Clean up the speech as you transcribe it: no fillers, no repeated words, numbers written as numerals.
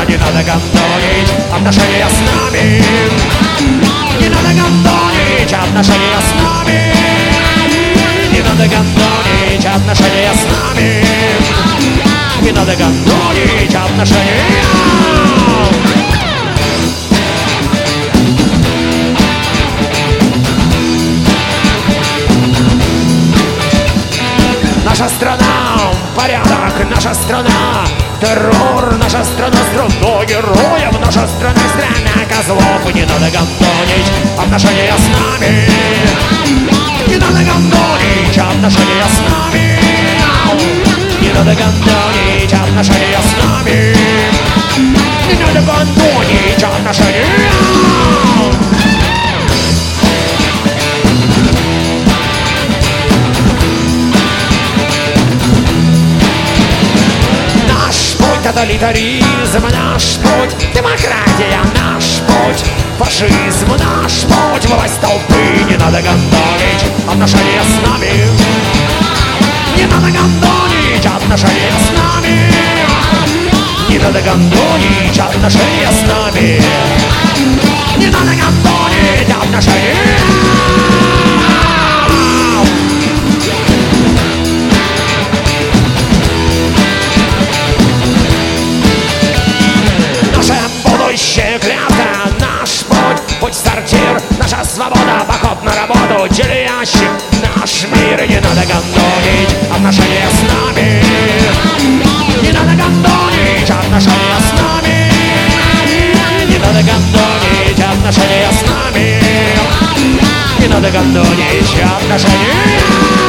Не надо гандонить отношения с нами. Не надо гандонить отношения с нами. Не надо гандонить отношения с нами. Не надо гандонить отношения. Наша страна — порядок, наша страна — террор, наша страна — страна героев, наша страна — страна козлов. Не надо гандонить отношения с нами. Не надо гандонить отношения с нами. Не надо гандонить отношения с нами. Не надо гандонить отношения. Тоталитаризм наш путь, демократия наш путь, фашизм наш путь, власть толпы. Не надо гандонить отношения с нами. Не надо гандонить отношения с нами. Не надо гандонить отношения с нами. Не надо гандонить отношения. Клятва, наш путь, путь сортир, наша свобода, поход на работу, делящий наш мир. Не надо гандонить отношения с нами. Не надо гандонить отношения с нами. Не надо гандонить отношения с нами. Не надо гандонить отношения.